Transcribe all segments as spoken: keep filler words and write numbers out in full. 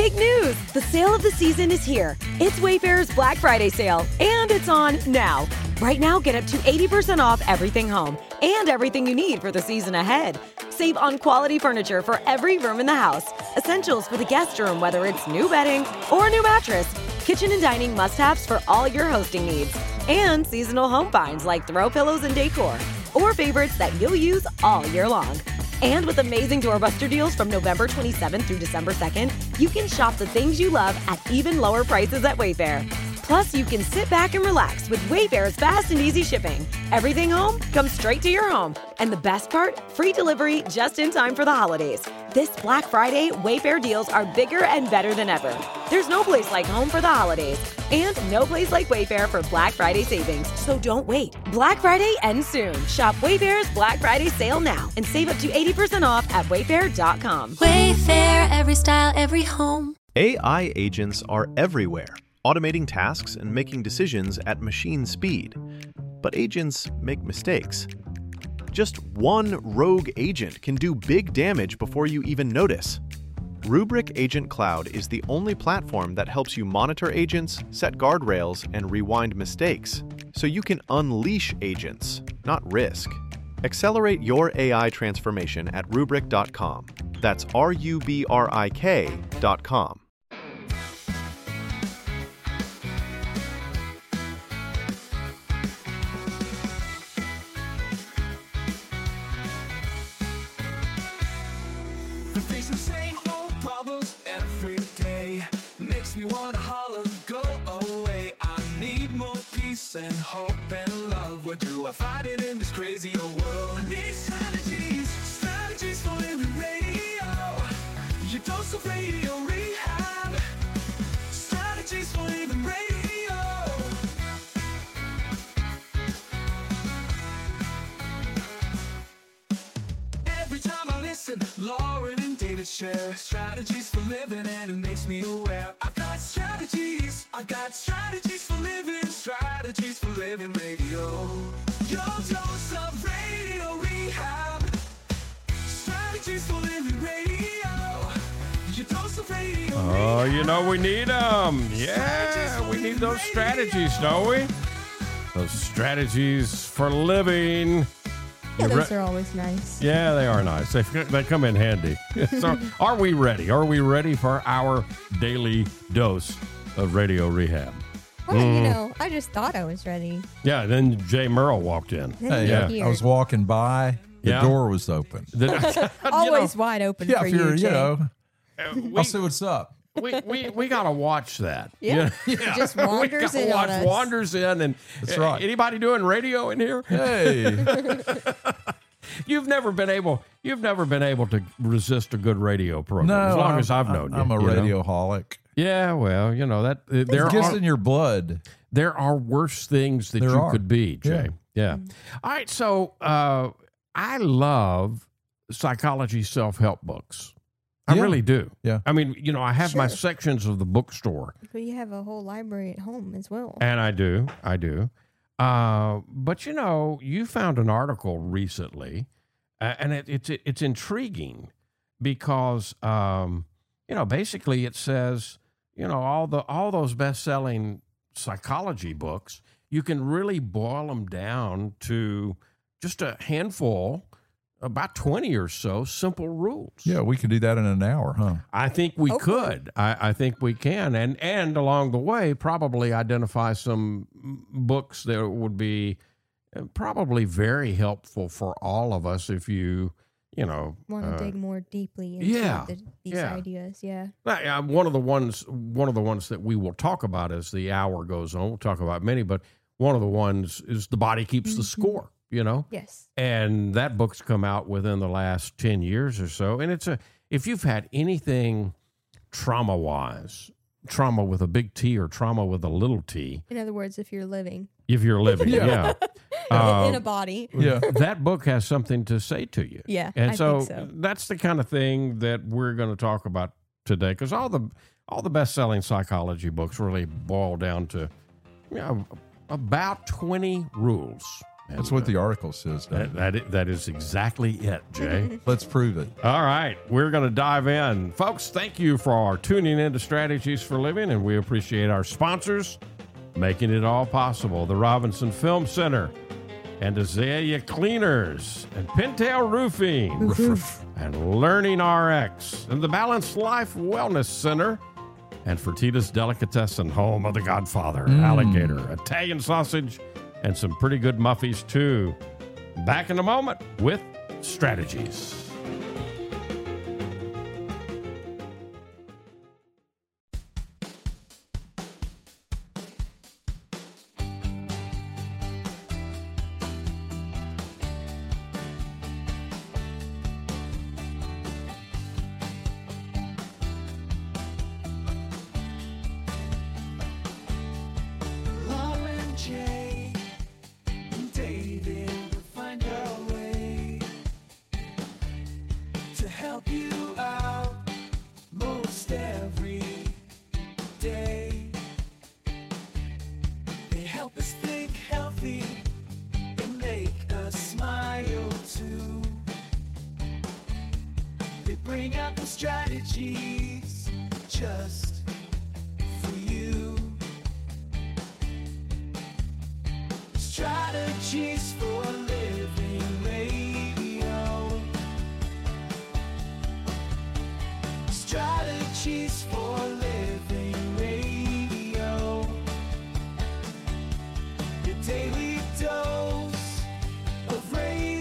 Big news! The sale of the season is here. It's Wayfair's Black Friday sale, and it's on now. Right now, get up to eighty percent off everything home and everything you need for the season ahead. Save on quality furniture for every room in the house. Essentials for the guest room, whether it's new bedding or a new mattress. Kitchen and dining must-haves for all your hosting needs. And seasonal home finds like throw pillows and decor. Or favorites that you'll use all year long. And with amazing doorbuster deals from November twenty-seventh through December second, you can shop the things you love at even lower prices at Wayfair. Plus, you can sit back and relax with Wayfair's fast and easy shipping. Everything home comes straight to your home. And the best part? Free delivery just in time for the holidays. This Black Friday, Wayfair deals are bigger and better than ever. There's no place like home for the holidays. And no place like Wayfair for Black Friday savings. So don't wait. Black Friday ends soon. Shop Wayfair's Black Friday sale now and save up to eighty percent off at wayfair dot com. Wayfair, every style, every home. A I agents are everywhere, automating tasks and making decisions at machine speed. But agents make mistakes. Just one rogue agent can do big damage before you even notice. Rubrik Agent Cloud is the only platform that helps you monitor agents, set guardrails, and rewind mistakes, so you can unleash agents, not risk. Accelerate your A I transformation at rubrik dot com. That's R U B R I K dot com. Facing the same old problems every day makes me want to holler, go away. I need more peace and hope and love. Where do I find it in this crazy old world? I need strategies, strategies for living radio. Your dose of radio rehab. Strategies for living radio. Every time I listen, Lauren and David share strategies for living, and it makes me aware. I've got strategies, I got strategies for living, strategies for living radio. Your dose of radio rehab. Strategies for living radio. Your dose of radio Oh, rehab. you know we need them. Yeah, we need those strategies, don't we? Those strategies for living. Yeah, You those re- are always nice. Yeah, they are nice. They, they come in handy. So, are we ready? Are we ready for our daily dose of radio rehab? Well, you know, I just thought I was ready. Yeah, then Jay Merrill walked in. Then Hey, you yeah. appeared. I was walking by. The Yeah. door was open. Then- you always know, wide open Yeah, for if you, you're, you Jay. know, we, I'll see what's up. we, we, we got to watch that. Yeah. You It just we wanders gotta in on watch us. wanders in. And That's uh, right. Anybody doing radio in here? Hey, You've never been able. You've never been able to resist a good radio program. no, as long I'm, as I've known I'm you. a you know? radioholic. Yeah, well, you know that uh, there It gets are in your blood. there are worse things that There you are. could be, Jay. Yeah. All right. So uh, I love psychology self-help books. I Yeah. really do. Yeah. I mean, you know, I have my Sure. sections of the bookstore, But you have a whole library at home as well. and I do. I do. Uh, but you know, you found an article recently, uh, and it, it's it's intriguing because um, you know, basically it says, you know, all the all those best-selling psychology books, you can really boil them down to just a handful, about twenty or so simple rules. Yeah, we could do that in an hour, huh? I think we Okay. could. I, I think we can, and and along the way, probably identify some books that would be uh, probably very helpful for all of us if you, you know, Want to uh, dig more deeply into yeah, the, these yeah. ideas. Yeah. uh, one of the ones one of the ones that we will talk about as the hour goes on. We'll talk about many, but one of the ones is The Body Keeps the Score. You know, Yes. and that book's come out within the last ten years or so. And it's a, if you've had anything trauma wise, trauma with a big T or trauma with a little t, In other words, if you're living if you're living, yeah. Uh, in a body. Yeah. that book has something to say to you. Yeah, And I so, think so. that's the kind of thing that we're going to talk about today, because all the, all the best selling psychology books really boil down to, you know, about twenty rules. That's what the article says. That, that, i- that is exactly it, Jay. Let's prove it. All right, we're going to dive in. Folks, thank you for tuning in to Strategies for Living, and we appreciate our sponsors making it all possible. The Robinson Film Center, and Azalea Cleaners, and Pintail Roofing, and Learning R X, and the Balanced Life Wellness Center, and Fertitas Delicatessen, home of the Godfather, alligator, Italian sausage, and some pretty good muffies, too. Back in a moment with Strategies. Lauren J. and David will find a way to help you out most every day. They help us think healthy and make us smile too. They bring out the strategies just for you. Strategies for Living Radio. Strategies for Living Radio. Your daily dose of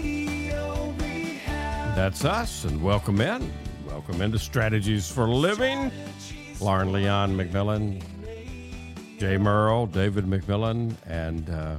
radio rehab. That's us, and welcome in. Welcome into Strategies for Living. Lauren Leon McMillan, Jay Merle, David McMillan, and uh,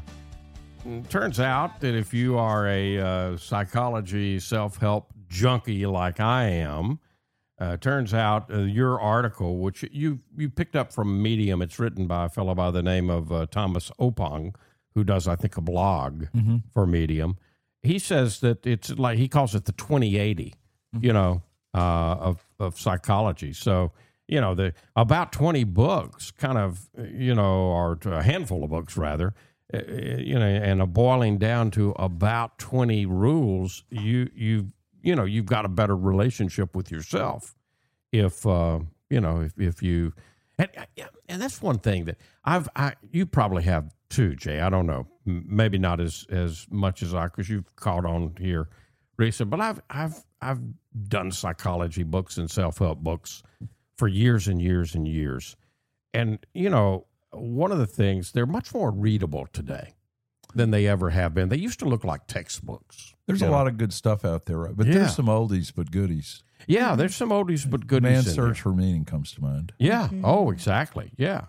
it turns out that if you are a uh, psychology self-help junkie like I am, uh, turns out uh, your article, which you you picked up from Medium, it's written by a fellow by the name of uh, Thomas Opong, who does, I think, a blog for Medium. He says that it's like, he calls it the twenty eighty, you know, uh, of, of psychology. So, you know, the about twenty books kind of, you know, or a handful of books rather, uh, you know, and a boiling down to about twenty rules, you, you, you know, you've got a better relationship with yourself. If, uh, you know, if, if you, and, and that's one thing that I've, I, you probably have too, Jay. I don't know, M- maybe not as, as much as I, because you've caught on here recent, but I've, I've, I've done psychology books and self-help books for years and years and years. And, you know, one of the things, they're much more readable today than they ever have been. They used to look like textbooks. There's you a know? lot of good stuff out there, right? But Yeah. there's some oldies but goodies. Yeah, there's some oldies but goodies. Man's in Search there. for Meaning comes to mind. Yeah. Oh, exactly. Yeah.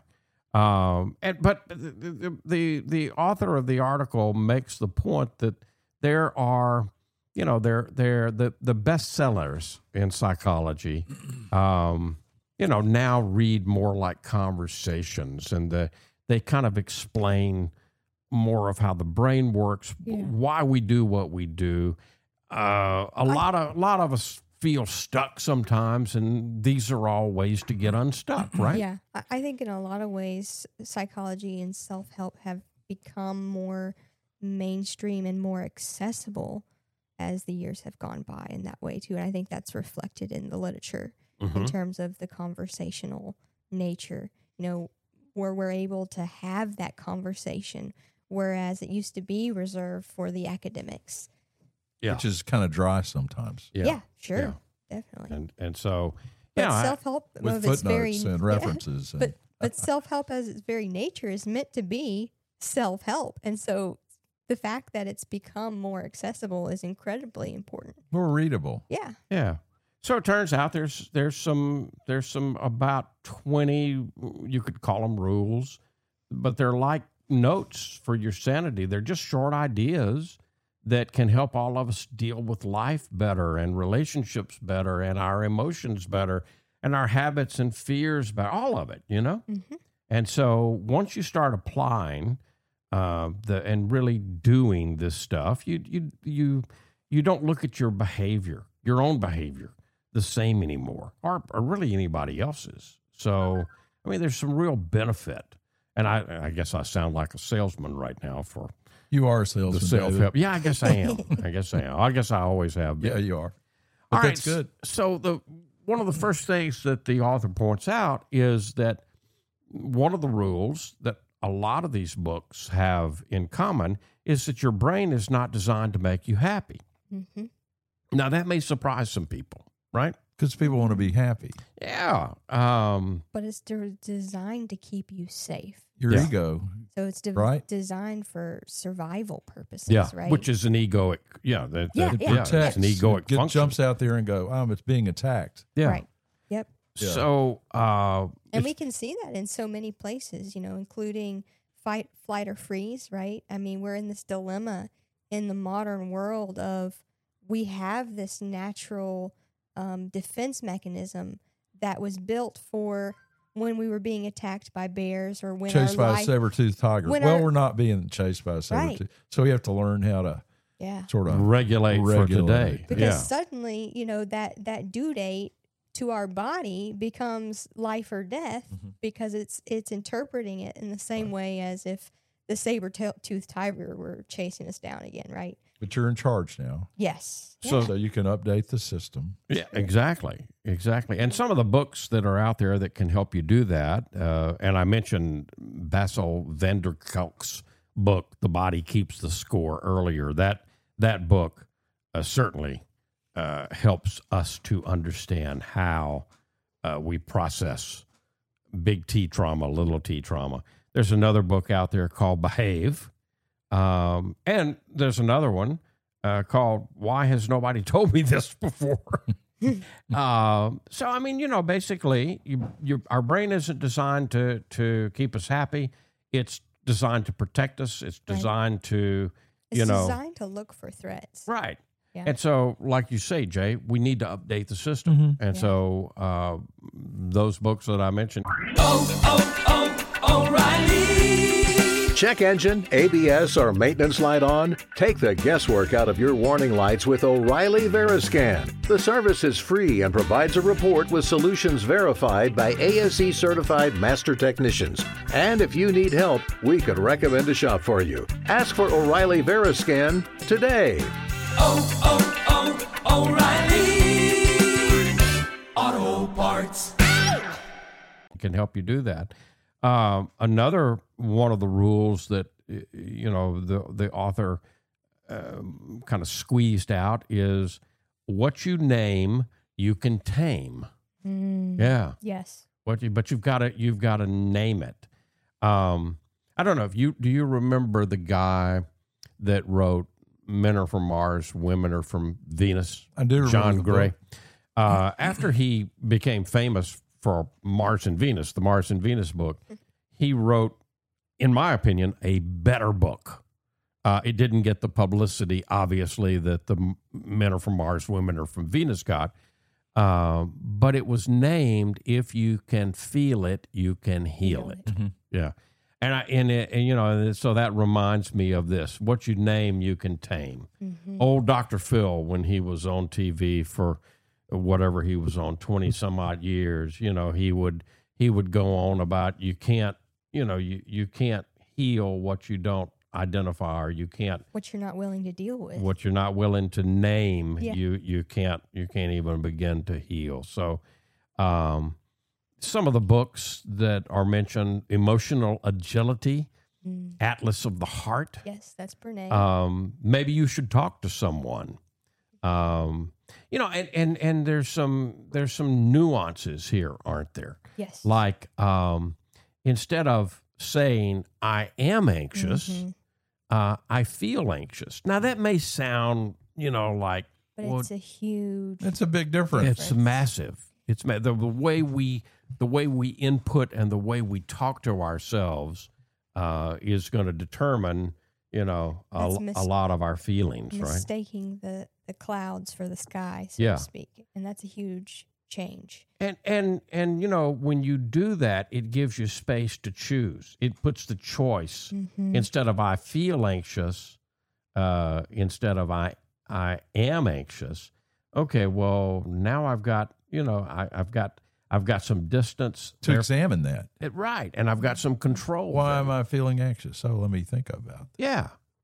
Um, and but the, the the the author of the article makes the point that there are, you know, they're they're the the bestsellers in psychology. Um, you know, now read more like conversations, and the they kind of explain more of how the brain works, Yeah. why we do what we do. Uh, a lot of a lot of us feel stuck sometimes, and these are all ways to get unstuck, right? Yeah, I, I think in a lot of ways, psychology and self help have become more mainstream and more accessible as the years have gone by in that way too. And I think that's reflected in the literature in Mhm. terms of the conversational nature, you know, where we're able to have that conversation, whereas it used to be reserved for the academics. Yeah. Which is kind of dry sometimes. Yeah, sure, Yeah. definitely. And and so, But yeah, I- self help With its very footnotes and yeah, references. and- but but self help as its very nature is meant to be self help, and so the fact that it's become more accessible is incredibly important. more readable. Yeah, yeah. So it turns out there's there's some there's some about twenty, you could call them rules, but they're like notes for your sanity. They're just short ideas that can help all of us deal with life better and relationships better and our emotions better and our habits and fears better, all of it, you know? Mhm. And so once you start applying uh, the and really doing this stuff, you you you you don't look at your behavior, your own behavior, the same anymore, or, or really anybody else's. So, I mean, there's some real benefit. And I, I guess I sound like a salesman right now for You are a the salesman. self David. help. Yeah, I guess I am. I guess I am. I guess I always have been. Yeah, you are. But All that's right, good. So the one of the first things that the author points out is that one of the rules that a lot of these books have in common is that your brain is not designed to make you happy. Mm-hmm. Now, that may surprise some people, right? Because people want to be happy. Yeah. Um, But it's de- designed to keep you safe. Your Yeah. ego. So it's de- Right. designed for survival purposes, yeah, right? which is an egoic, yeah, that, Yeah, that- yeah. yeah, it's an Protects. egoic Get, function. jumps out there and go, oh, it's being attacked. Yeah. Right. Yep. Yeah. So, uh, And it's- we can see that in so many places, you know, including fight, flight, or freeze, right? I mean, we're in this dilemma in the modern world of we have this natural um, defense mechanism that was built for when we were being attacked by bears or when Chased our by life, a saber-toothed tiger. when Well, our- we're not being chased by a saber-toothed. So we have to learn how to yeah, sort of regulate, for regulate. today. because yeah. suddenly, you know, that that due date to our body becomes life or death Mm-hmm. because it's it's interpreting it in the same way as if the saber-toothed tiger were chasing us down again, right? But you're in charge now. Yes. So- So you can update the system. Yeah, exactly, exactly. And some of the books that are out there that can help you do that, uh, and I mentioned Bessel van der Kolk's book, "The Body Keeps the Score," earlier. That that book uh, certainly uh, helps us to understand how uh, we process big T trauma, little T trauma. There's another book out there called "Behave," um, and there's another one uh, called "Why Has Nobody Told Me This Before?" uh, so, I mean, you know, basically, you, you, our brain isn't designed to to keep us happy. It's designed to protect us. It's Right. designed to, It's you know, designed to look for threats. right. Yeah. And so, like you say, Jay, we need to update the system. Mm-hmm. And Yeah. so, uh, those books that I mentioned, Check engine, A B S, or maintenance light on? Take the guesswork out of your warning lights with O'Reilly Veriscan. The service is free and provides a report with solutions verified by A S E certified master technicians. And if you need help, we could recommend a shop for you. Ask for O'Reilly Veriscan today. can help you do that. Um, another one of the rules that y- you know the the author um, kind of squeezed out is what you name you can tame. Mm, Yeah, Yes. what you but you've got to you've got to name it. Um, I don't know if you do you remember the guy that wrote "Men Are from Mars, Women Are from Venus"? I do remember John the Gray. book. Uh, after he became famous for Mars and Venus, the Mars and Venus book, he wrote, in my opinion, a better book. Uh, it didn't get the publicity, obviously, that the m- Men Are from Mars, Women Are from Venus got, uh, but it was named "If You Can Feel It, You Can Heal It." Yeah, and I and, it, and you know, and so that reminds me of this: what you name, you can tame. Old Doctor Phil, when he was on T V for whatever he was on, twenty some odd years, you know, he would he would go on about you can't, you know, you you can't heal what you don't identify, or you can't What you're not willing to deal with. what you're not willing to name, Yeah. you you can't you can't even begin to heal. So um some of the books that are mentioned: Emotional Agility, Mm. Atlas of the Heart. Yes, that's Brene. Um, maybe you should talk to someone. Um, you know, and, and, and there's some there's some nuances here, aren't there? yes. Like um, instead of saying I am anxious, Mhm. uh, I feel anxious. Now that may sound, you know, like But well, it's a huge. It's a big difference. it's massive. It's ma- the, the way we the way we input and the way we talk to ourselves uh, is going to determine, you know, a, That's mis- a lot of our feelings, right? mistaking the, the clouds for the sky, so Yeah. to speak. And that's a huge change. And and and you know, when you do that, it gives you space to choose. It puts the choice Mhm. instead of I feel anxious, uh, instead of I I am anxious. Okay, well now I've got you know I, I've got I've got some distance to there- examine that. it, right, and I've got some control. Why there. am I feeling anxious? So let me think about that. Yeah,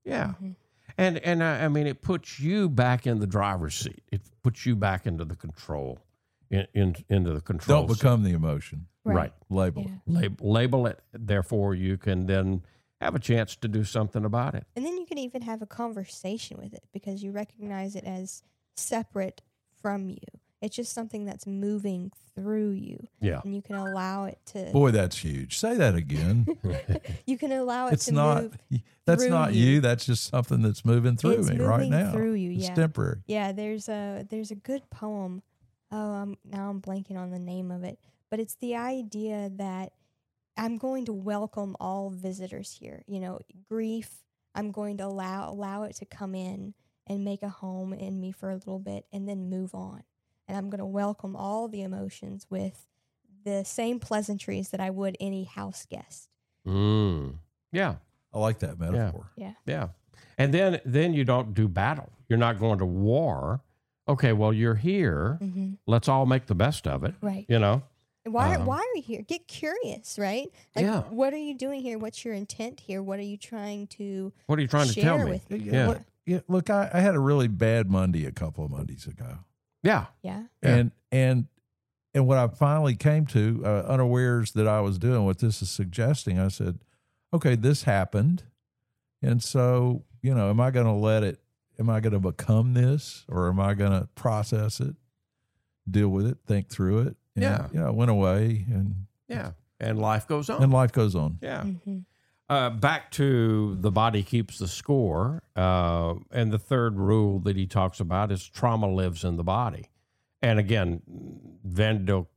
Yeah. Mm-hmm. And, and uh, I mean, it puts you back in the driver's seat. It puts you back into the control, in, in into the control. Don't become the emotion. Right. right. Label yeah. it. Label, label it. Therefore, you can then have a chance to do something about it. And then you can even have a conversation with it because you recognize it as separate from you. It's just something that's moving through you. Yeah. And you can allow it to... Boy, that's huge. Say that again. You can allow it it's to not, move That's through not you. you. That's just something that's moving through it's me moving right now. through you, yeah. It's temporary. Yeah, there's a, there's a good poem. Oh, I'm, now I'm blanking on the name of it. But it's the idea that I'm going to welcome all visitors here. You know, grief, I'm going to allow allow it to come in and make a home in me for a little bit and then move on. And I'm going to welcome all the emotions with the same pleasantries that I would any house guest. Mm. Yeah. I like that metaphor. Yeah. Yeah. And then then you don't do battle. You're not going to war. Okay, well, you're here. Mm-hmm. Let's all make the best of it. Right. You know? Why Um, why are you here? Get curious, right? Like, Yeah. what are you doing here? What's your intent here? What are you trying to What are you trying to tell share me? with me? Yeah. Look, yeah, look I, I had a really bad Monday a couple of Mondays ago. Yeah. Yeah. Yeah. And and and what I finally came to, uh, unawares that I was doing what this is suggesting, I said, okay, this happened. And so, you know, am I going to let it, am I going to become this, or am I going to process it, deal with it, think through it? And, Yeah. You know, it went away and, Yeah. And life goes on. and life goes on. yeah. Mm-hmm. Uh, back to the body keeps the score. Uh, and the third rule that he talks about is trauma lives in the body. And again, Vander,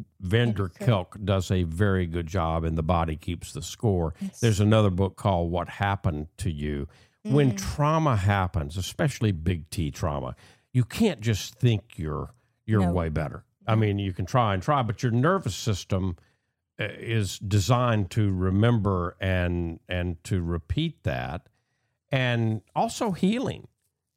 Vanderkelk does a very good job in The Body Keeps the Score. Yes. There's another book called What Happened to You. When Mm. trauma happens, especially big T trauma, you can't just think you're you're No. way better. I mean, you can try and try, but your nervous system uh, is designed to remember and and to repeat that. And also healing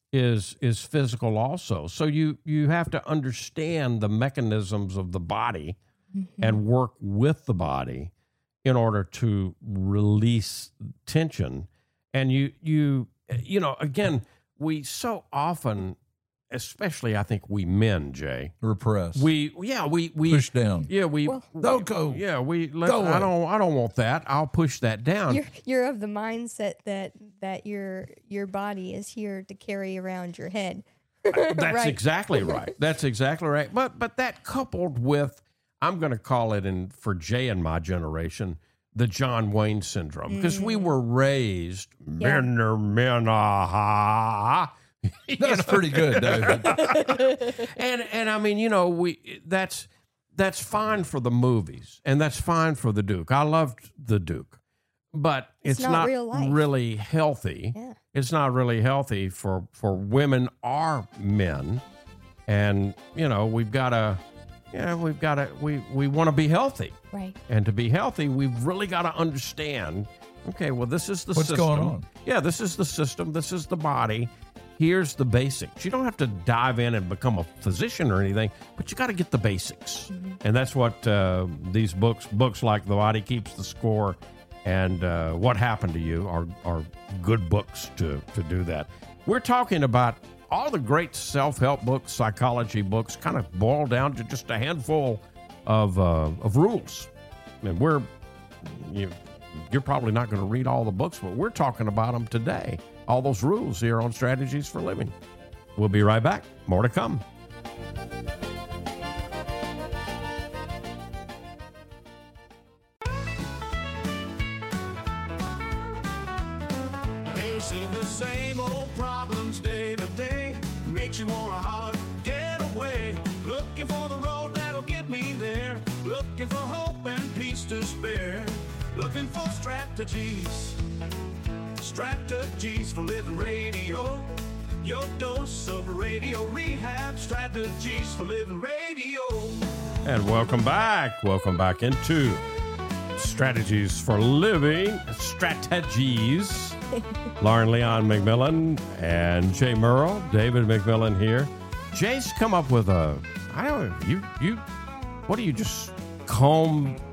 is is physical also. So you you have to understand the mechanisms of the body Mm-hmm. and work with the body in order to release tension. And you you you know, again, we so often, especially I think we men, Jay, Repress. we yeah, we we push down. yeah, we Well- Don't go. yeah, we let, Go I away. don't I don't want that. I'll push that down. You're you're of the mindset that that your your body is here to carry around your head. That's Right. exactly right. That's exactly right. But but that coupled with, I'm going to call it, in for Jay and my generation, the John Wayne syndrome, because we were raised Yeah. men are men, ah. That's pretty good, David. and and I mean, you know, we that's that's fine for the movies, and that's fine for the Duke. I loved the Duke, but it's, It's not not, real life. really healthy. Yeah. It's not really healthy for for women or men, and you know, we've got to, yeah, we've got to, we we want to be healthy, Right. and to be healthy, we've really got to understand. Okay, well, this is the What's system. going on? Yeah, this is the system. This is the body. Here's the basics. You don't have to dive in and become a physician or anything, but you got to get the basics. And that's what uh, these books, books like The Body Keeps the Score and uh, What Happened to You are, are good books to, to do that. We're talking about all the great self-help books, psychology books, kind of boil down to just a handful of, uh, of rules. And we're, you, you're probably not going to read all the books, but we're talking about them today. All those rules here on Strategies for Living. We'll be right back. More to come. Facing the same old problems day to day makes you wanna holler, get away. Looking for the road that'll get me there. Looking for hope and peace to spare. Looking for strategies. Strategies for Living Radio. Your dose of radio rehab. Strategies for Living Radio. And welcome back. Welcome back into Strategies for Living. Strategies. Lauren Leon McMillan and Jay Murrow. David McMillan here. Jay's come up with a, I don't know, you, you, what do you just comb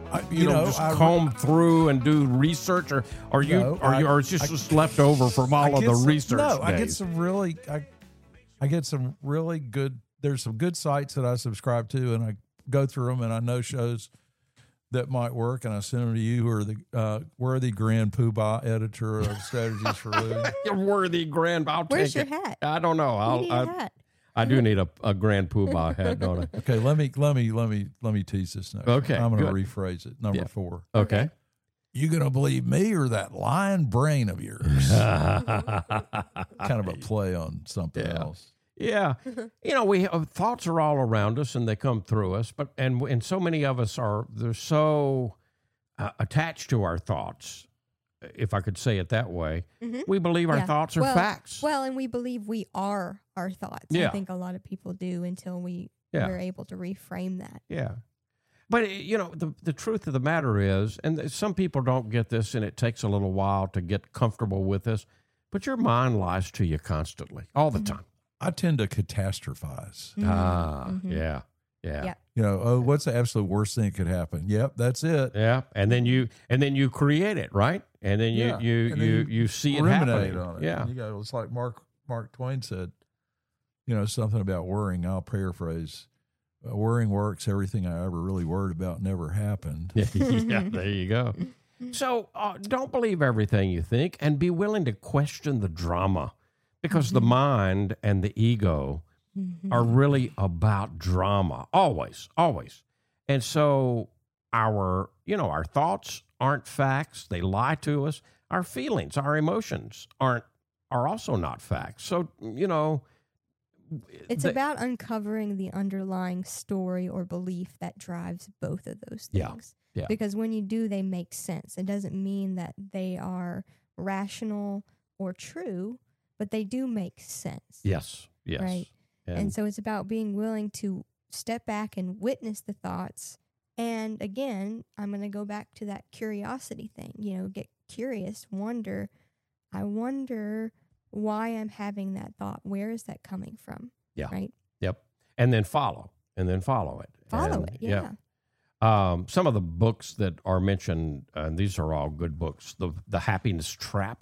I, you, you know, know, just I- comb through and do research, or or you, No, or, you I- or it's just, I- just left over from I all of get the some- research No, I get days? some really, I, I get some really good. There's some good sites that I subscribe to, and I go through them, and I know shows that might work, and I send them to you, who are the uh, worthy grand poobah editor of Strategies for Living. You're worthy, grand. I'll Where's take your it. hat? I don't know. You I'll, need I, a hat. I do need a, a grand poobah hat, don't I? Okay, let me let me let me let me tease this next. Okay, one. I'm going good. to rephrase it. Number Yeah. four. Okay. You gonna believe me or that lying brain of yours? kind of a play on something Yeah. else. Yeah, you know, we uh, thoughts are all around us and they come through us, but and and so many of us are they're so uh, attached to our thoughts, if I could say it that way. Mhm. We believe our Yeah. thoughts are well, facts. Well, and we believe we are our thoughts. Yeah. I think a lot of people do until we Yeah. we're able to reframe that. Yeah. But, uh, you know, the, the truth of the matter is, and some people don't get this, and it takes a little while to get comfortable with this, but your mind lies to you constantly, all the time. I tend to catastrophize. Ah, Mhm. yeah, yeah, Yeah. You know, oh, what's the absolute worst thing that could happen? Yep, that's it. yeah. And then you and then you create it, right? And then you Yeah. you And then you, you see it ruminate happening. on it. Yeah, And you go, it's like Mark Mark Twain said, you know, something about worrying. I'll paraphrase. Uh, worrying works. Everything I ever really worried about never happened. yeah. There you go. So uh, don't believe everything you think, and be willing to question the drama, because the mind and the ego are really about drama, always, always. And so our, you know, our thoughts aren't facts; they lie to us. Our feelings, our emotions aren't are also not facts. So you know, It's the- about uncovering the underlying story or belief that drives both of those Yeah. things. Yeah. Because when you do, they make sense. It doesn't mean that they are rational or true, but they do make sense. yes, yes, Right. and, And so it's about being willing to step back and witness the thoughts. And again, I'm going to go back to that curiosity thing. You know, get curious, wonder. I wonder why I'm having that thought. Where is that coming from? Yeah. Right. Yep. And then follow, and then follow it. Follow And, it. Yeah. Um, some of the books that are mentioned, and these are all good books. The The Happiness Trap,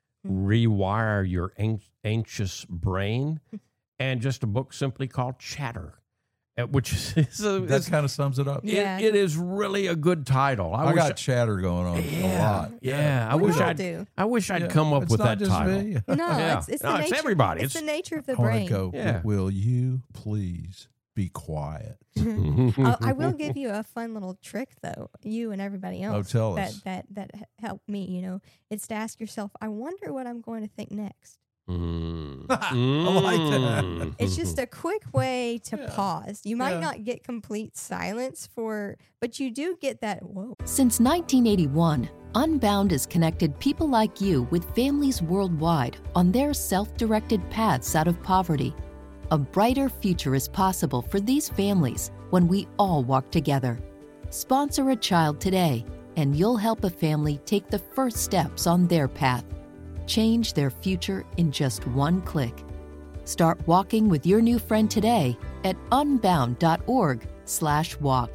Rewire Your An- Anxious Brain, and just a book simply called Chatter, uh, which is a, That it's- kind of sums it up. it- Yeah. it is really a good title. I, I, wish got chatter going on a yeah, lot. yeah. I We wish all I'd do. I wish I'd Yeah, come up it's with not that just title. me. No, Yeah. it's, it's, No, the it's nature, everybody. It's, It's- the nature of the I want brain. to go. Yeah. Will you please be quiet? I'll, I will give you a fun little trick, though. You and everybody else. tell that, us. That that h- helped me. You know, it's to ask yourself, I wonder what I'm going to think next. Mm. I like that. Mm. It's just a quick way to pause. You might Yeah. not get complete silence for, but you do get that. Whoa. Since nineteen eighty-one, Unbound has connected people like you with families worldwide on their self-directed paths out of poverty. A brighter future is possible for these families when we all walk together. Sponsor a child today, and you'll help a family take the first steps on their path. Change their future in just one click. Start walking with your new friend today at unbound.org slash walk.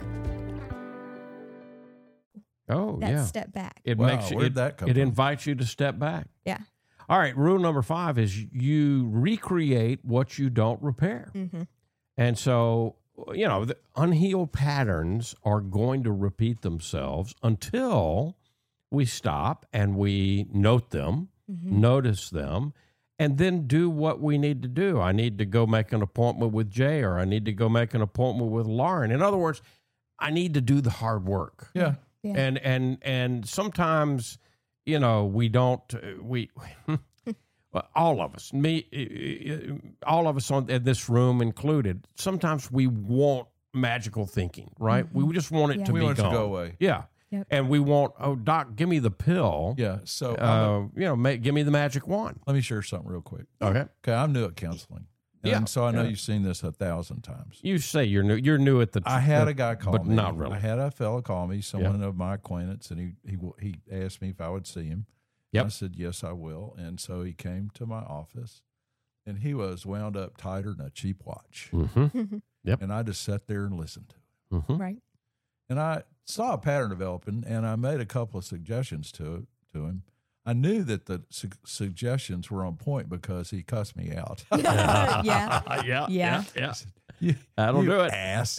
Oh, That yeah. step back. It Wow, makes you, where'd it, that come it from? invites you to step back. Yeah. All right, rule number five is you recreate what you don't repair. Mm-hmm. And so, you know, the unhealed patterns are going to repeat themselves until we stop and we note them, Mm-hmm. notice them, and then do what we need to do. I need to go make an appointment with Jay, or I need to go make an appointment with Lauren. In other words, I need to do the hard work. Yeah. Yeah. And and and sometimes, you know, we don't uh, we well, all of us, me, uh, uh, all of us on in this room included. Sometimes we want magical thinking, right? We just want it Yeah. to We be want it to gone. go away. Yeah. Yep. And we want, oh, doc, give me the pill. Yeah. So I'm Uh, a- you know, ma- give me the magic wand. let me share something real quick. Okay. Okay, I'm new at counseling. And Yeah, so I know yeah. you've seen this a thousand times. You say you're new. You're new at the. I had the- a guy call but me. not really. I had a fellow call me, someone of my acquaintance, and he he w- he asked me if I would see him. Yep. I said yes, I will. And so he came to my office, and he was wound up tighter than a cheap watch. Mhm. Yep. And I just sat there and listened to him. Mhm. Right. And I saw a pattern developing, and I made a couple of suggestions to to him. I knew that the su- suggestions were on point because he cussed me out. yeah. yeah, Yeah. yeah, yeah. You- That'll you do it. ass.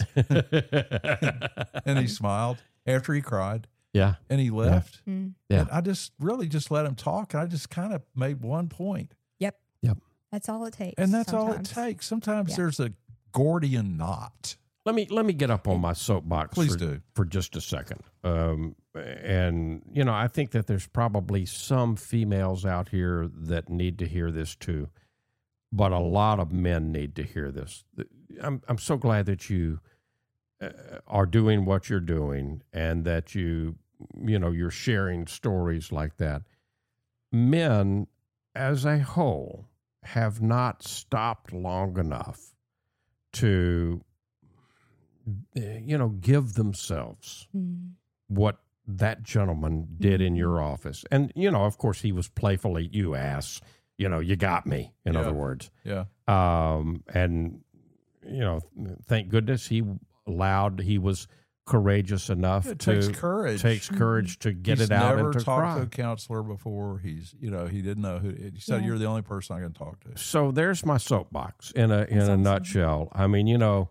And he smiled after he cried, Yeah, and he left. Mm. Yeah. And I just really just let him talk, and I just kind of made one point. Yep. Yep. That's all it takes. And that's all sometimes. it takes. Sometimes Yeah. there's a Gordian knot. Let me let me get up on my soapbox Please for, do. for just a second. Um, and you know, I think that there's probably some females out here that need to hear this too, but a lot of men need to hear this. I'm I'm so glad that you uh, are doing what you're doing, and that you you know you're sharing stories like that. Men, as a whole, have not stopped long enough to, you know, give themselves Mm. what that gentleman did in your office. And, you know, of course, he was playfully, you ass, you know, you got me, in Yeah. other words. Yeah. Um, and, you know, thank goodness he allowed, he was courageous enough It to. takes courage. Takes courage to get He's it out never and to talked cry. to a counselor before. He's, you know, he didn't know who. He said, Yeah. "You're the only person I can talk to." So there's my soapbox in a in That's a awesome. nutshell. I mean, you know,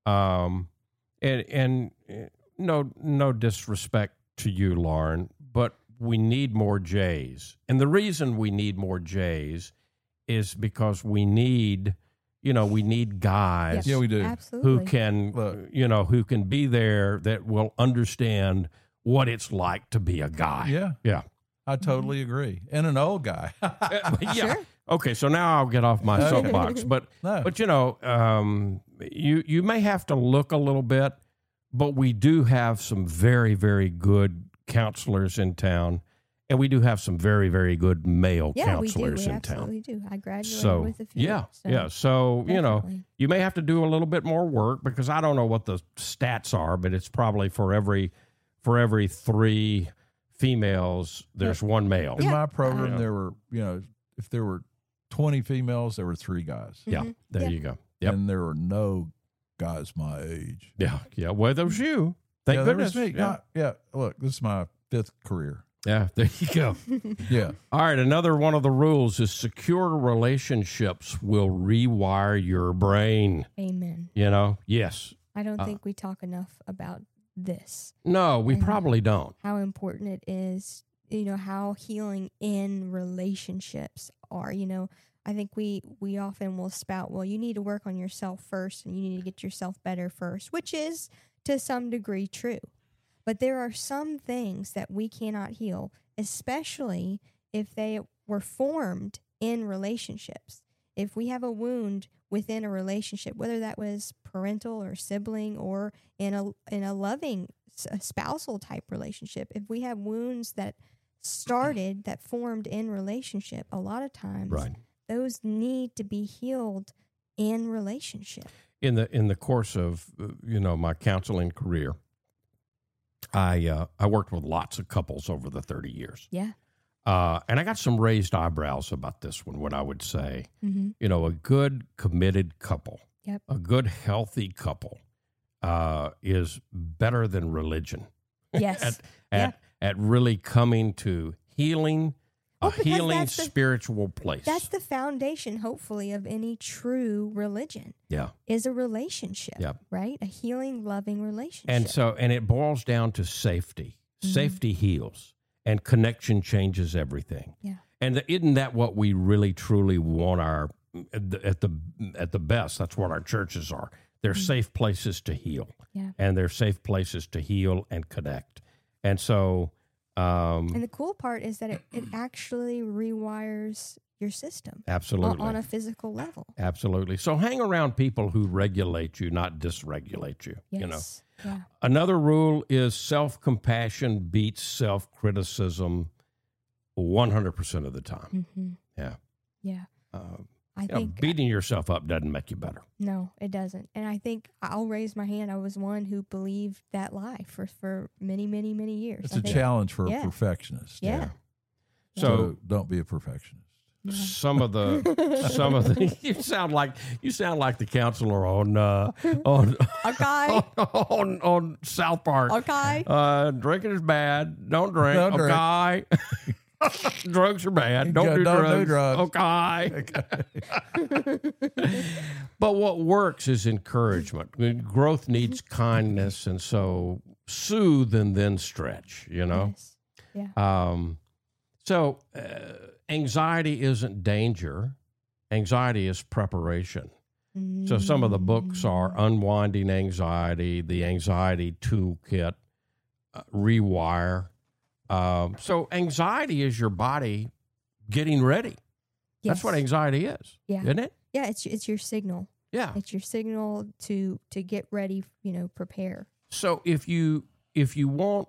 um, and and uh, no no disrespect to you, Lauren, but we need more J's, and the reason we need more J's is because we need, you know, we need guys Yeah, we do. Absolutely. who can, Look. you know, who can be there that will understand what it's like to be a guy. Yeah, Yeah. I totally agree. And an old guy. yeah. Sure. Okay, so now I'll get off my Okay. soapbox. But No. but you know, um, you you may have to look a little bit, but we do have some very very good counselors in town, and we do have some very very good male Yeah, we do. counselors We in town. absolutely do. I graduated So with a few. yeah, so yeah. So you know, definitely. you may have to do a little bit more work because I don't know what the stats are, but it's probably for every for every three females, there's one male. In Yeah. my program, Uh, there were, you know, if there were twenty females, there were three guys. Yeah, Mhm. there Yeah. you go. Yep. And there were no guys my age. Yeah, yeah. Well, that was you. Thank yeah, that goodness. was me. Yeah. Not- yeah. Look, this is my fifth career. yeah, there you go. Yeah. All right, another one of the rules is secure relationships will rewire your brain. Amen. You know, yes. I don't Uh, think we talk enough about this. No, we And probably don't. How important it is, you know, how healing in relationships are. You know, I think we we often will spout, well, you need to work on yourself first and you need to get yourself better first, which is to some degree true. But there are some things that we cannot heal, especially if they were formed in relationships. If we have a wound within a relationship, whether that was parental or sibling or in a in a loving s- a spousal type relationship, if we have wounds that started that formed in relationship, a lot of times Right. those need to be healed in relationship. In the in the course of uh, you know my counseling career, I uh, I worked with lots of couples over the thirty years, Yeah. uh, and I got some raised eyebrows about this one. When I would say, Mm-hmm. you know, a good committed couple, Yep. a good healthy couple, uh, is better than religion. Yes. at at, at really coming to healing, Well, a because healing that's the- spiritual place. That's the foundation, hopefully, of any true religion yeah. is a relationship, Yep. right? A healing, loving relationship. And so, and it boils down to safety. Mhm. Safety heals, and connection changes everything. Yeah. And the, isn't that what we really truly want our at the at the, at the best? That's what our churches are. They're Mhm. safe places to heal, Yeah. and they're safe places to heal and connect. And so, um, And the cool part is that it, it actually rewires your system o- absolutely, on a physical level. absolutely. So hang around people who regulate you, not dysregulate you. Yes. You know. Yeah. Another rule is self-compassion beats self-criticism one hundred percent of the time. Mm-hmm. Yeah. Yeah. Uh, I you know, think beating yourself up doesn't make you better. no, it doesn't. And I think I'll raise my hand. I was one who believed that lie for, for many, many, many years. It's I a think- challenge for yeah. a perfectionist. Yeah. So, So don't be a perfectionist. some of the some of the you sound like you sound like the counselor on uh, on, Okay. on on on South Park. Okay. Uh, drinking is bad. Don't drink. Don't drink. Okay. Drugs are bad. Don't, Go- do, don't do drugs. drugs. Okay. But what works is encouragement. I mean, growth needs kindness, and so soothe and then stretch. You know. Yes. Yeah. Um, so uh, anxiety isn't danger. Anxiety is preparation. So some of the books are Unwinding Anxiety, The Anxiety Toolkit, uh, Rewire. Um, so anxiety is your body getting ready. That's Yes. what anxiety is, Yeah. isn't it? Yeah, it's it's your signal. Yeah. It's your signal to to get ready, you know, prepare. So if you if you won't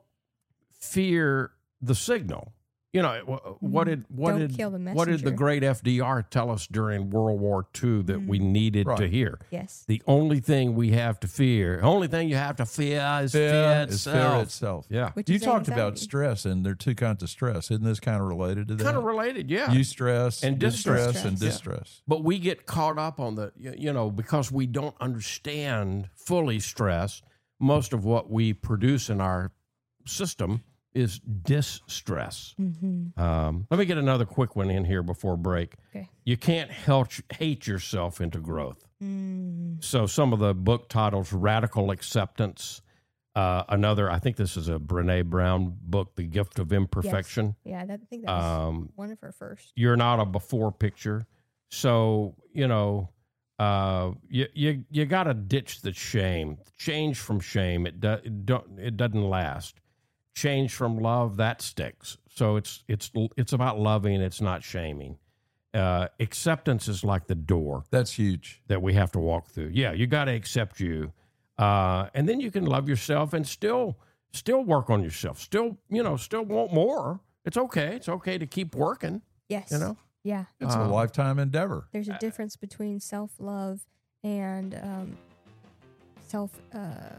fear the signal, you know wh- what did what Don't did kill the what did the messenger. great F D R tell us during World War Two that we needed to Right. hear? Yes. The only thing we have to fear, only thing you have to fear is fear, Fear is itself. fear itself. Yeah, Which You is talked about anxiety. stress, and there are two kinds of stress. Isn't this kind of related to that? kind of related. Yeah, Eustress And distress, distress. and Yeah. distress. but we get caught up on the you you know because we don't understand fully stress. Most of what we produce in our system is distress. Mm-hmm. Um, let me get another quick one in here before break. Okay. You can't help hate yourself into growth. Mm. So some of the book titles: Radical Acceptance. Uh, another, I think this is a Brene Brown book, The Gift of Imperfection. Yeah, that, I think that was Um, one of her first. You're not a before picture. So, you know, uh, you you, you got to ditch the shame. Change from shame. It, do, it, don't, it doesn't last. Change from love, that sticks. So it's it's it's about loving. It's not shaming. Uh, acceptance is like the door That's huge. that we have to walk through. Yeah, you got to accept you, uh, and then you can love yourself and still still work on yourself. Still, you know, still want more. It's okay. It's okay to keep working. Yes. You know. Yeah. It's Uh, a lifetime endeavor. There's a difference between self love and um, self. Uh,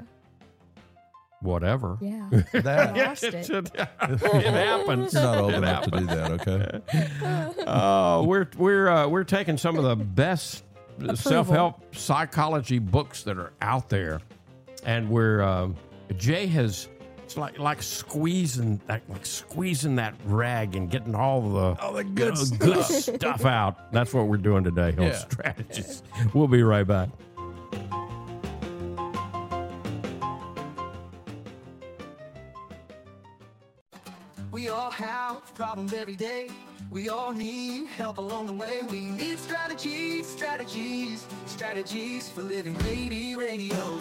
Whatever. yeah. That I lost it. it, it happens. you're not old It enough to do happens. that. Okay. Oh, we're we're uh, we're taking some of the best self help psychology books that are out there, and we're um, Jay has it's like like squeezing like, like squeezing that rag and getting all the All the good uh, stuff. good stuff out. That's what we're doing today on Yeah. Strategies. We'll be right back. We all have problems every day. We all need help along the way. We need strategies, strategies, strategies for living Grady Radio.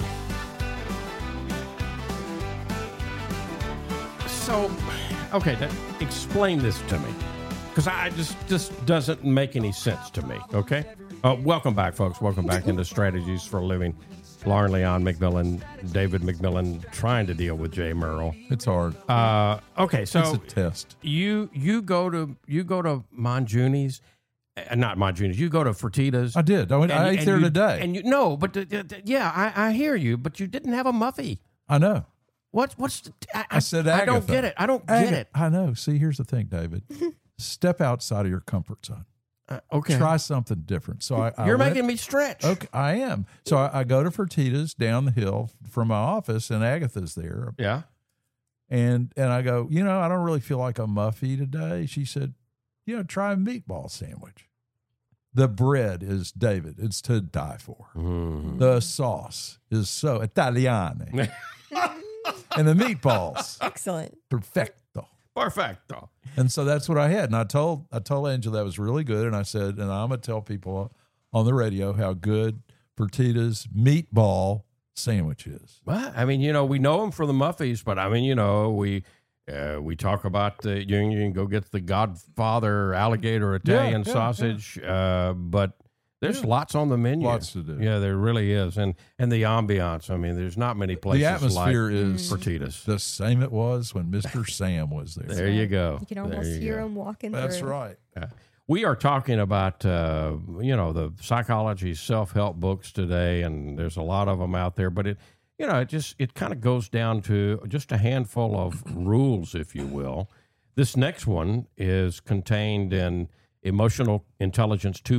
So, okay, that, explain this to me, because I just just doesn't make any sense to me. Okay, uh, welcome back, folks. Welcome back into Strategies for a Living. Lauren Leon McMillan, David McMillan, trying to deal with Jay Merrill. It's hard. Uh, okay, so it's a test. you you go to you go to Monjuni's, uh, not Monjuni's. You go to Fertitta's. I did. I, went, and I you- ate and there you- today. And you no, but the, the, the- yeah, I, I hear you. But you didn't have a Muffy. I know. What what's the, I, I said I don't Agatha. get it. I don't get Aga- it. I know. See, here's the thing, David. Step outside of your comfort zone. Uh, okay, Try something different. So I, I you're went- making me stretch. Okay, I am. So I, I go to Fertitta's down the hill from my office, and Agatha's there. Yeah. And and I go, you know, I don't really feel like a Muffy today. She said, you know, try a meatball sandwich. The bread is, David, it's to die for. Mm-hmm. The sauce is so Italiane. And the meatballs, Excellent. perfecto. Perfecto. And so that's what I had. And I told I told Angela that was really good. And I said, and I'm gonna tell people on the radio how good Fertitta's meatball sandwich is. Well, I mean, you know, we know them for the Muffies, but I mean, you know, we uh, we talk about the you, you can go get the Godfather alligator Italian yeah, sausage, Uh, but there's Yeah. lots on the menu. Lots to do. Yeah, there really is, and and the ambiance. I mean, there's not many places The atmosphere like is Fertitta's. the same it was when Mister Sam was there. There you go. You can There almost you hear go. them walking That's through. right. Yeah. We are talking about, uh, you know, the psychology self-help books today, and there's a lot of them out there, but it, you know, it just, it kind of goes down to just a handful of rules, if you will. This next one is contained in, Emotional Intelligence two,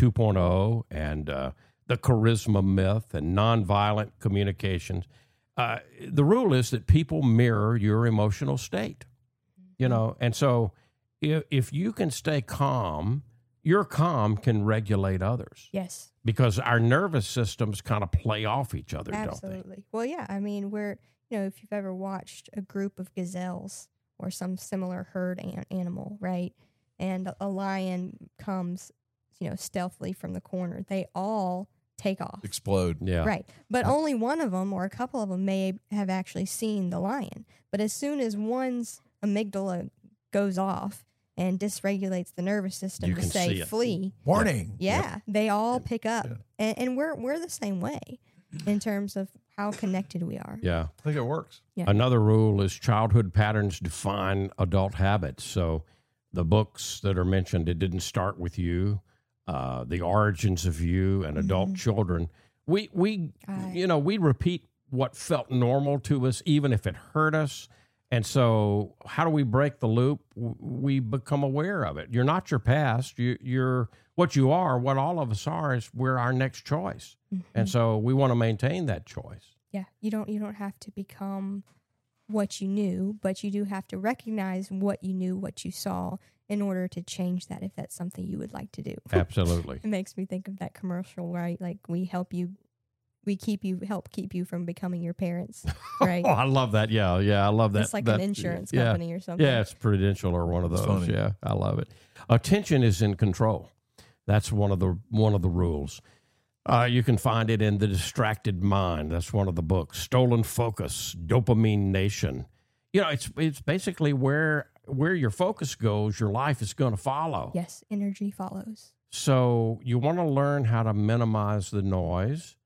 2.0 and uh, the Charisma Myth and Nonviolent Communications. Uh, the rule is that people mirror your emotional state, you know, and so if, if you can stay calm, your calm can regulate others. Yes. Because our nervous systems kind of play off each other, don't Absolutely. Well, yeah. I mean, we're, you know, if you've ever watched a group of gazelles or some similar herd an- animal, right? And a, a lion comes, you know, stealthily from the corner, they all take off. Explode. they? Yeah. Right. But only one of them or a couple of them may have actually seen the lion. But as soon as one's amygdala goes off and dysregulates the nervous system You to can say see it. flee, Warning. yeah, they all pick up. Yeah. And, and we're we're the same way in terms of how connected we are. Yeah. I think it works. Yeah. Another rule is childhood patterns define adult habits. So the books that are mentioned, It Didn't Start With You, uh, The Origins of You, and Adult Mm-hmm. Children. We, we I- you know, we repeat what felt normal to us, even if it hurt us. And so how do we break the loop? W- We become aware of it. You're not your past. You, you're what you are, what all of us are, is we're our next choice. And so we want to maintain that choice. Yeah, you don't you don't have to become what you knew, but you do have to recognize what you knew, what you saw, in order to change that if that's something you would like to do. Absolutely. It makes me think of that commercial, right? Like we help you, we keep you, help keep you from becoming your parents, right? Oh, I love that. Yeah, yeah, I love that. It's like that, an insurance yeah. company or something. Yeah, it's Prudential or one of That's those. funny. Yeah, I love it. Attention is in control. That's one of the one of the rules. Uh, you can find it in The Distracted Mind. That's one of the books. Stolen Focus, Dopamine Nation. You know, it's it's basically where where your focus goes, your life is going to follow. Yes, energy follows. So you want to learn how to minimize the noise,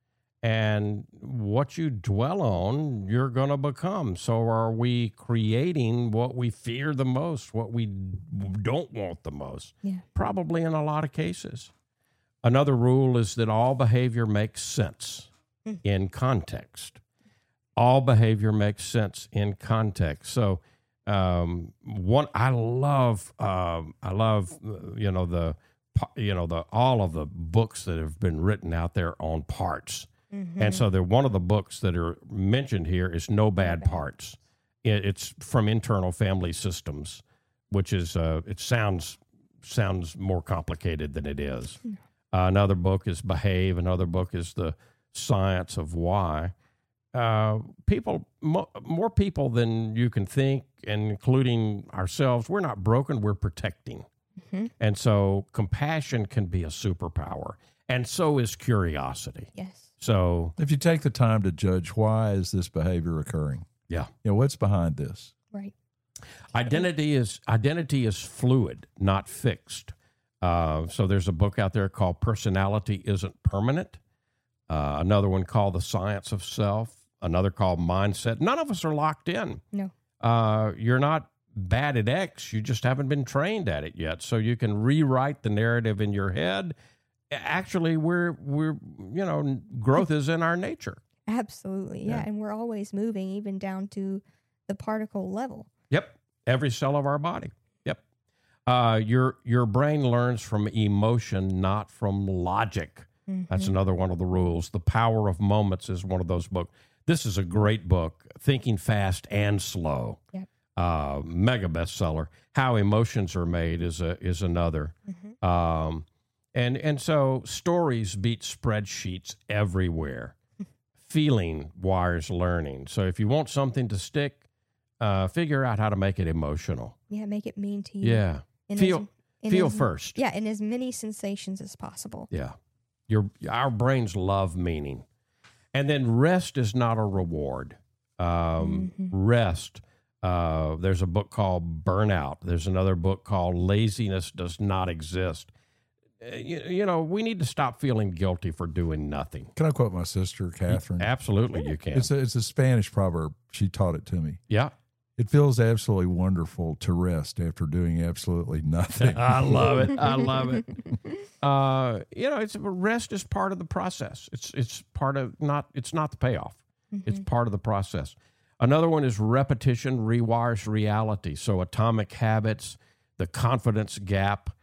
and what you dwell on, you're going to become. So are we creating what we fear the most, what we don't want the most? Yeah. Probably in a lot of cases. Another rule is that all behavior makes sense in context. All behavior makes sense in context. So um, one, I love, um, I love, uh, you know, the, you know, the all of the books that have been written out there on parts. And so they're one of the books that are mentioned here is No Bad Parts. It, it's from Internal Family Systems, which is uh, it sounds sounds more complicated than it is. Uh, another book is Behave. Another book is The Science of Why. Uh, people, mo- more people than you can think, and including ourselves, we're not broken. We're protecting. Mm-hmm. And so compassion can be a superpower, and so is curiosity. Yes. So, If you take the time to judge why is this behavior occurring, yeah, you know, what's behind this? Right. identity is identity is fluid, not fixed. Uh, so there's a book out there called Personality Isn't Permanent. Uh, another one called The Science of Self. Another called Mindset. None of us are locked in. No. Uh, you're not bad at X. You just haven't been trained at it yet. So you can rewrite the narrative in your head. Actually, we're we're you know growth is in our nature. Absolutely. Yeah. Yeah. And we're always moving, even down to the particle level. Yep, every cell of our body. Yep. Uh, your your brain learns from emotion, not from logic. That's another one of the rules. The Power of Moments is one of those books. This is a great book, Thinking Fast and Slow. Yep. Uh, mega bestseller. How Emotions Are Made is a is another. Um, and and so stories beat spreadsheets everywhere. Feeling wires learning. So if you want something to stick, uh, figure out how to make it emotional. Yeah. Make it mean to you. Yeah. In Feel as- in feel as- first. Yeah. And as many sensations as possible. Yeah. Your our brains love meaning. And then rest is not a reward. Um, Rest. Uh, there's a book called Burnout. There's another book called Laziness Does Not Exist. Uh, You, you know, we need to stop feeling guilty for doing nothing. Can I quote my sister, Catherine? Absolutely, you can. It's a, it's a Spanish proverb. She taught it to me. Yeah. It feels absolutely wonderful to rest after doing absolutely nothing. I love it. I love it. Uh, you know, it's rest is part of the process. It's it's part of not. It's not the payoff. It's part of the process. Another one is repetition rewires reality. So Atomic Habits, The Confidence Gap,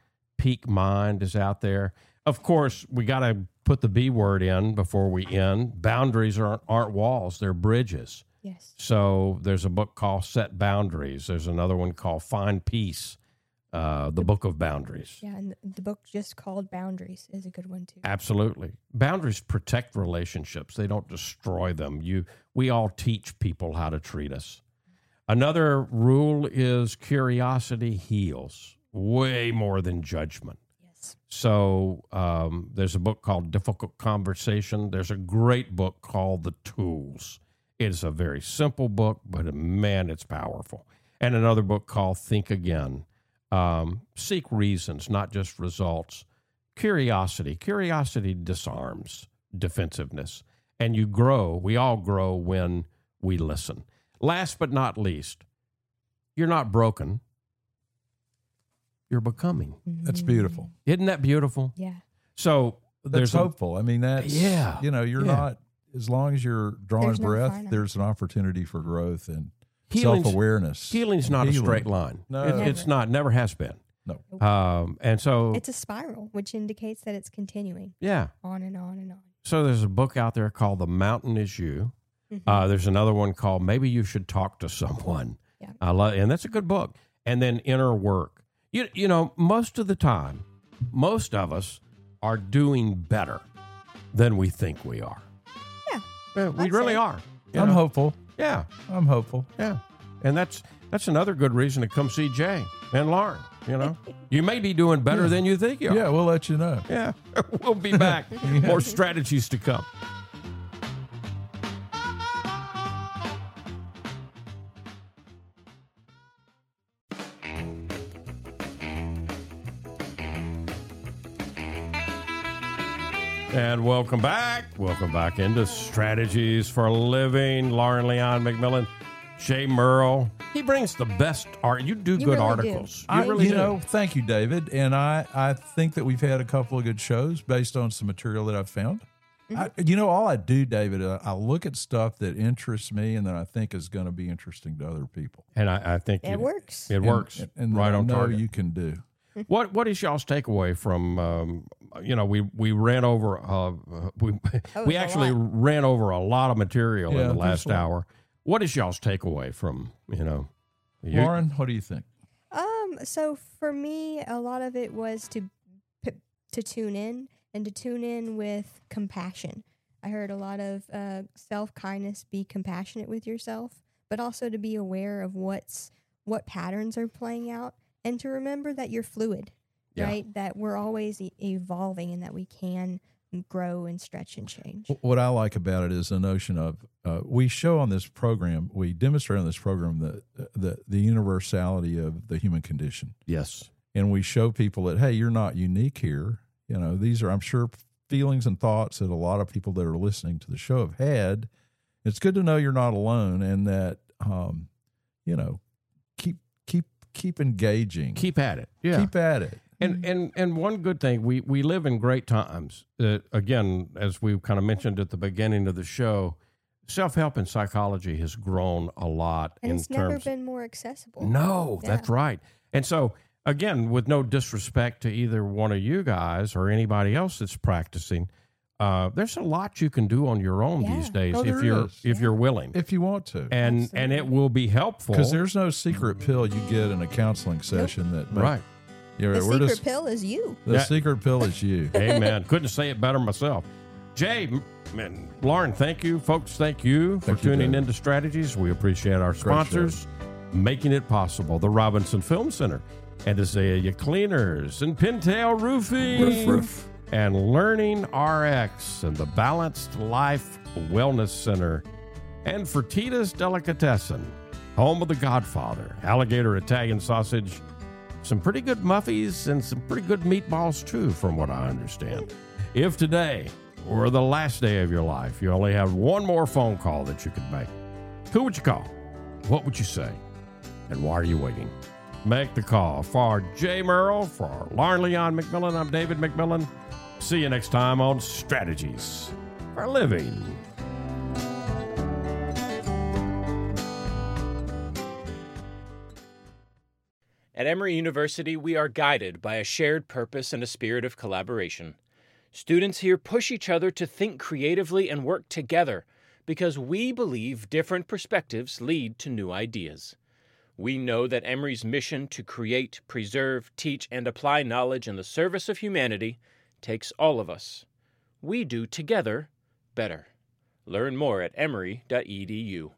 Peak Mind is out there. Of course, we got to put the B word in before we end. Boundaries aren't, aren't walls, they're bridges. Yes. So there's a book called Set Boundaries. There's another one called Find Peace, uh, the Book of Boundaries. Yeah, and the book just called Boundaries is a good one too. Absolutely. Boundaries protect relationships. They don't destroy them. You, we all teach people how to treat us. Another rule is curiosity heals way more than judgment. Yes. So um, there's a book called Difficult Conversation. There's a great book called The Tools. It is a very simple book, but man, it's powerful. And another book called Think Again. Um, seek reasons, not just results. Curiosity. Curiosity disarms defensiveness. And you grow. We all grow when we listen. Last but not least, you're not broken. You're becoming. That's beautiful. Isn't that beautiful? Yeah. So That's there's a- hopeful. I mean, that's, Yeah. you know, you're Yeah. not, as long as you're drawing There's no breath, finite. there's an opportunity for growth and Healing's- self-awareness. Healing's and not healing. a straight line. No. It- it's Never. not. Never has been. No. Um, and so, It's a spiral, which indicates that it's continuing yeah. on and on and on. So there's a book out there called The Mountain Is You. Mm-hmm. Uh, there's another one called Maybe You Should Talk to Someone. Yeah. I love, and that's a good book. And then Inner Work. You, you know, most of the time, most of us are doing better than we think we are. Yeah. Yeah, we I'd really say. are. you I'm know? hopeful. Yeah. I'm hopeful. Yeah. And that's that's another good reason to come see Jay and Lauren. You know, you may be doing better than you think you are. Yeah, we'll let you know. Yeah. We'll be back. More strategies to come. And welcome back. Welcome back into Strategies for a Living. Lauren Leon McMillan, Jay Merle. He brings the best art. You do You good really do. articles. I, You really you do. know, thank you, David. And I, I think that we've had a couple of good shows based on some material that I've found. I, you know, all I do, David, uh, I look at stuff that interests me and that I think is going to be interesting to other people. And I, I think It you- works. It And- works. And, and right that I on know target. you can do. What What is y'all's takeaway from? Um, you know, we we ran over. Uh, we was we a actually lot. ran over a lot of material Yeah, in the there's last a lot. hour. What is y'all's takeaway from? You know, you- Lauren, what do you think? Um, so for me, a lot of it was to p- to tune in and to tune in with compassion. I heard a lot of uh, self kindness, be compassionate with yourself, but also to be aware of what's what patterns are playing out, and to remember that you're fluid, Yeah. right? That we're always e- evolving, and that we can grow and stretch and change. What I like about it is the notion of uh, we show on this program, we demonstrate on this program the, the the universality of the human condition, yes, and we show people that hey, you're not unique here. You know, these are I'm sure feelings and thoughts that a lot of people that are listening to the show have had. It's good to know you're not alone, and that um, you know, keep keep keep engaging, keep at it. Yeah, keep at it. And and and one good thing, we we live in great times. Uh, again, as we kind of mentioned at the beginning of the show, self-help and psychology has grown a lot And in it's never terms. been more accessible. No, Yeah. that's right. And so, again, with no disrespect to either one of you guys or anybody else that's practicing, uh, there's a lot you can do on your own Yeah. these days Oh, if there you're is. if you're willing, If you want to. and and it will be helpful. Because there's no secret pill you get in a counseling session that make- right. Yeah, The we're secret just pill is you. the Yeah. secret pill is you. Amen. Couldn't say it better myself. Jay, m- man, Lauren, thank you. Folks, thank you for Thank you, tuning Dave. into Strategies. We appreciate our sponsors making it possible. The Robinson Film Center and Azalea Cleaners and Pintail Roofing Roof, roof. and Learning R X and the Balanced Life Wellness Center and Fertitas Delicatessen, home of The Godfather, alligator Italian sausage, some pretty good muffies and some pretty good meatballs too, from what I understand. If today were the last day of your life, you only have one more phone call that you could make, who would you call? What would you say? And why are you waiting? Make the call. For Jay Merle, for Lauren Leon McMillan, I'm David McMillan. See you next time on Strategies for a Living. At Emory University, we are guided by a shared purpose and a spirit of collaboration. Students here push each other to think creatively and work together because we believe different perspectives lead to new ideas. We know that Emory's mission to create, preserve, teach, and apply knowledge in the service of humanity takes all of us. We do together better. Learn more at emory dot e d u.